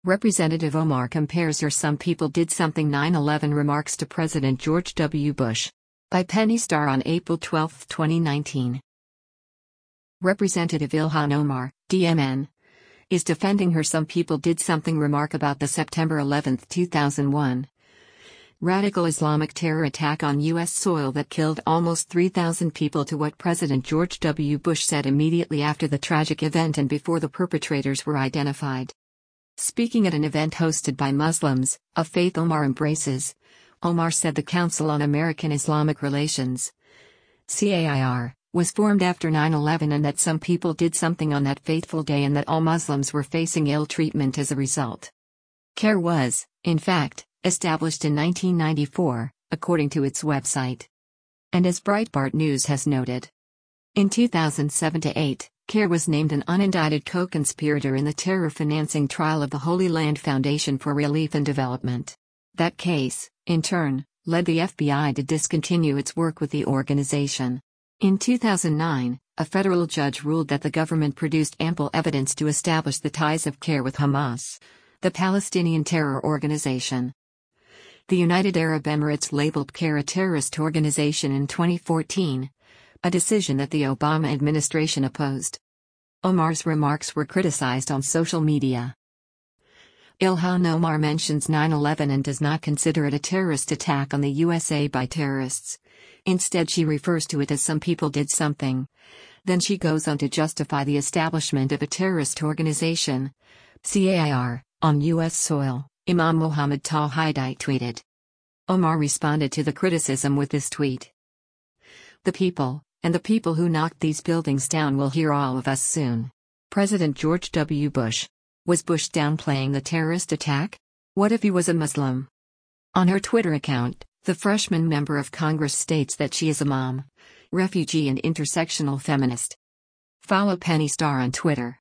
Representative Omar compares her "Some People Did Something" 9/11 remarks to President George W. Bush. By Penny Starr on April 12, 2019. Representative Ilhan Omar, DMN, is defending her "Some People Did Something" remark about the September 11, 2001 radical Islamic terror attack on U.S. soil that killed almost 3,000 people, to what President George W. Bush said immediately after the tragic event and before the perpetrators were identified. Speaking at an event hosted by Muslims, a faith Omar embraces, Omar said the Council on American-Islamic Relations, CAIR, was formed after 9/11 and that some people did something on that fateful day and that all Muslims were facing ill treatment as a result. CAIR was, in fact, established in 1994, according to its website. And as Breitbart News has noted, in 2007-8, CAIR was named an unindicted co-conspirator in the terror financing trial of the Holy Land Foundation for Relief and Development. That case, in turn, led the FBI to discontinue its work with the organization. In 2009, a federal judge ruled that the government produced ample evidence to establish the ties of CAIR with Hamas, the Palestinian terror organization. The United Arab Emirates labeled CAIR a terrorist organization in 2014, a decision that the Obama administration opposed. Omar's remarks were criticized on social media. Ilhan Omar mentions 9/11 and does not consider it a terrorist attack on the USA by terrorists. Instead, she refers to it as "some people did something." Then she goes on to justify the establishment of a terrorist organization, CAIR, on U.S. soil. Imam Mohammed Tawhidi tweeted. Omar responded to the criticism with this tweet. "The people, and the people who knocked these buildings down, will hear all of us soon." President George W. Bush. Was Bush downplaying the terrorist attack? What if he was a Muslim? On her Twitter account, the freshman member of Congress states that she is a mom, refugee and intersectional feminist. Follow Penny Starr on Twitter.